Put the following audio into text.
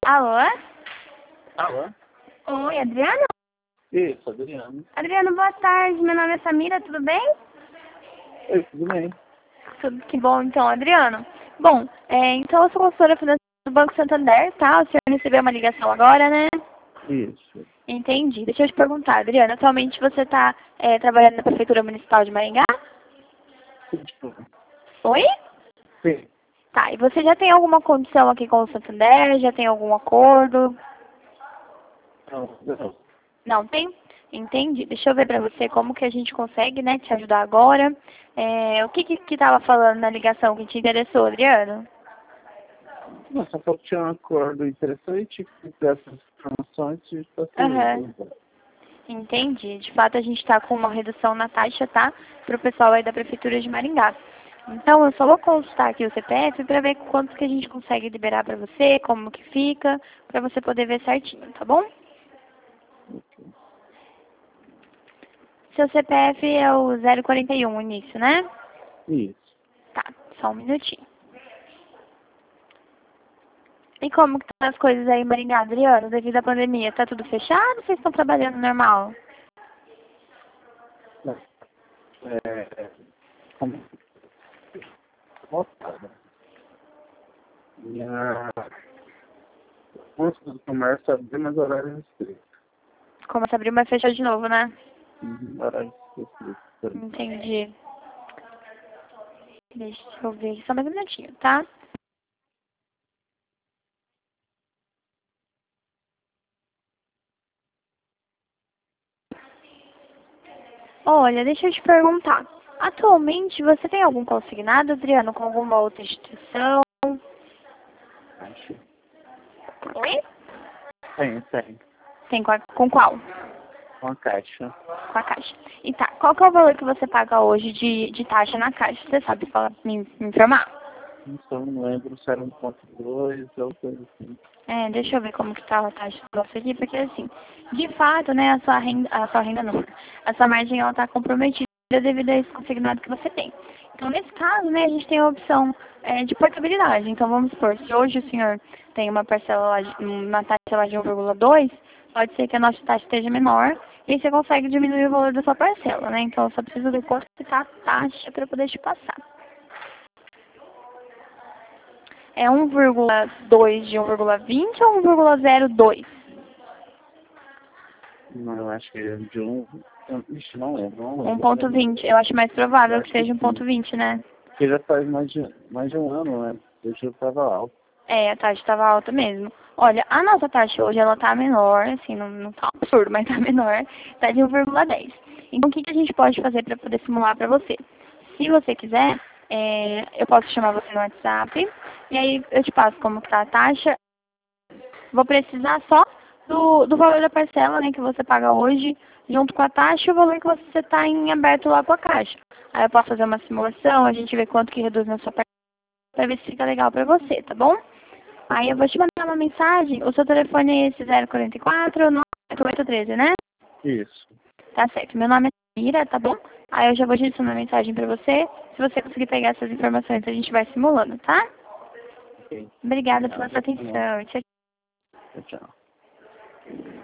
Alô? Alô? Oi, Adriano? Isso, Adriano. Adriano, boa tarde. Meu nome é Samira, tudo bem? Oi, tudo bem? Tudo que bom, então, Adriano. Bom, então eu sou consultora financeira do Banco Santander, tá? O senhor recebeu uma ligação agora, né? Isso. Entendi. Deixa eu te perguntar, Adriano, atualmente você está trabalhando na Prefeitura Municipal de Maringá? Desculpa. Oi? Sim. Tá, e você já tem alguma condição aqui com o Santander? Já tem algum acordo? Não. Não tem? Entendi. Deixa eu ver pra você como que a gente consegue, né, te ajudar agora. O que tava falando na ligação que te interessou, Adriano? Não, só que tinha um acordo interessante que dessas informações de Aham. facilita. Entendi. De fato, a gente está com uma redução na taxa, tá? Para o pessoal aí da Prefeitura de Maringá. Então, eu só vou consultar aqui o CPF para ver quanto que a gente consegue liberar para você, como que fica, para você poder ver certinho, tá bom? Seu CPF é o 041, o início, né? Isso. Tá, só um minutinho. E como que estão as coisas aí em Maringá, Adriano, devido à pandemia? Tá tudo fechado ou vocês estão trabalhando normal? Como voltada. E a bolsa do comércio abriu, mas horário restrito. Começa a abrir, mas fechou de novo, né? Horário restrito. Entendi. Deixa eu ver aqui só mais um minutinho, tá? Olha, deixa eu te perguntar. Atualmente, você tem algum consignado, Adriano, com alguma outra instituição? Acho. Oi? Tem. Tem com qual? Uma caixa. Com a Caixa. E tá, qual que é o valor que você paga hoje de taxa na Caixa? Você sabe falar, me informar? Não lembro se era 1,2 ou coisa assim. Deixa eu ver como que tá a taxa do nosso aqui, porque assim, de fato, né, a sua renda não, a sua margem, ela tá comprometida devido a esse consignado que você tem. Então, nesse caso, né, a gente tem a opção de portabilidade. Então, vamos supor, se hoje o senhor tem uma parcela lá, uma taxa lá de 1,2, pode ser que a nossa taxa esteja menor e você consegue diminuir o valor da sua parcela, né? Então, eu só preciso ver quanto que tá a taxa para poder te passar. É 1,2 de 1,20 ou 1,02? Não, eu acho que é de um. Ixi, não lembro. 1,20. Eu acho mais provável que Acho que seja sim. 1,20, né? Porque já faz mais de um ano, né? O juro estava alto. A taxa estava alta mesmo. Olha, a nossa taxa hoje, ela tá menor, assim, não tá um absurdo, mas tá menor, tá de 1,10. Então, o que a gente pode fazer para poder simular para você? Se você quiser, eu posso chamar você no WhatsApp, e aí eu te passo como que tá a taxa. Vou precisar só do valor da parcela, né, que você paga hoje, junto com a taxa e o valor que você está em aberto lá com a Caixa. Aí eu posso fazer uma simulação, a gente vê quanto que reduz na sua parcela, para ver se fica legal para você, tá bom? Aí eu vou te mandar uma mensagem, o seu telefone é esse 044 9813, né? Isso. Tá certo, meu nome é Mira, tá bom? Aí eu já vou direcionar uma mensagem para você, se você conseguir pegar essas informações a gente vai simulando, tá? Ok. Obrigada pela sua atenção, tchau. Tchau.